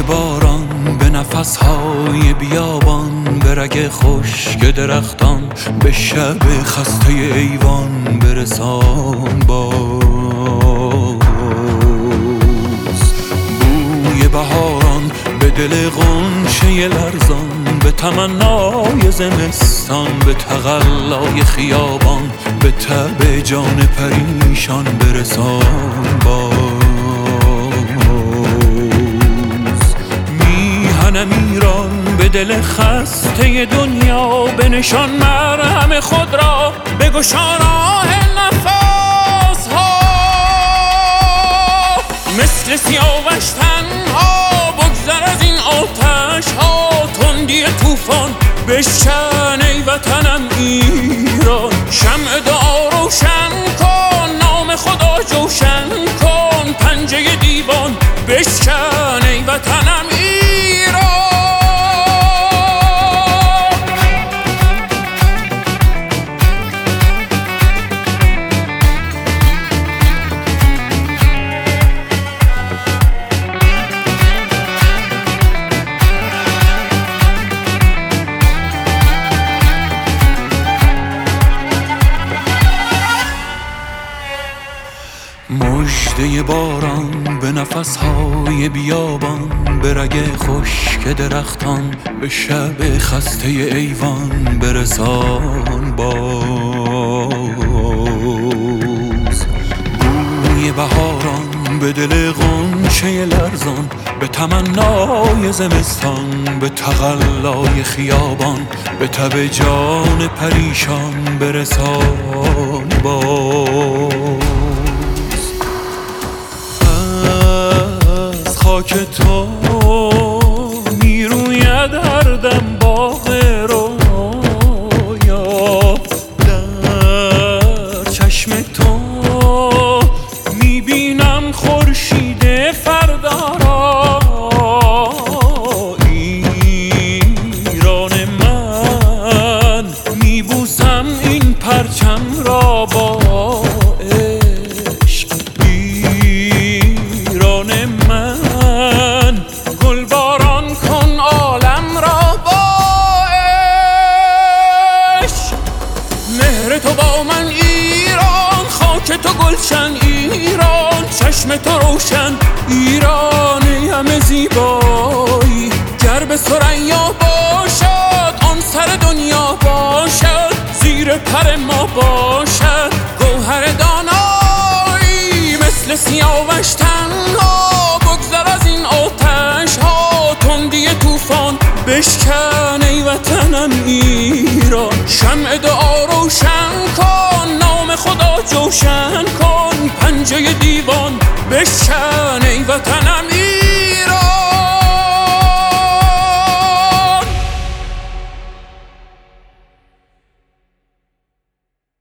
مژده باران به نفسهای بیابان، به رگ خشک درختان، به شب خسته ایوان برسان باز. بوی بهاران به دل غنچه لرزان، به تمنای زمستان، به تقلای خیابان، به تب جان پریشان برسان باز. میهنم ایران به دل خسته دنیا، به نشان مرهم خود را بگشا راه نفس ها. مثل سیاوش تنها بگذر از این آتش ها، تندی طوفان بشکن ای وطنم ایران. شمع دعا روشن کن، نام خدا جوشن کن، پنجه دیوان بشکن ای وطنم ایران. مژده باران به نفسهای بیابان، به رگ خشک درختان، به شب خسته ایوان برسان باز. بوی بهاران به دل غنچه لرزان، به تمنای زمستان، به تقلای خیابان، به تب جان پریشان برسان باز. خاک تو میروید هر دم باغ رویا، در چشم تو میبینم خورشید فردا را. ایران من میبوسم این پرچم را با عشق. ایران من گلباران کن عالم را با عشق. مهر تو با من ایران، خاک تو گلشن ایران، چشم تو روشن ایران همه زیبایی. گر به ثریا باشد آن سر دنیا باشد، زیر پر ما باشد گوهر دانایی. مثل سیاوش تنها بگذر از این آتش ها، تندی طوفان بشکن ای وطنم ایران. شمع دعا روشن کن، نام خدا جوشن کن، پنجه دیوان بشکن ای وطنم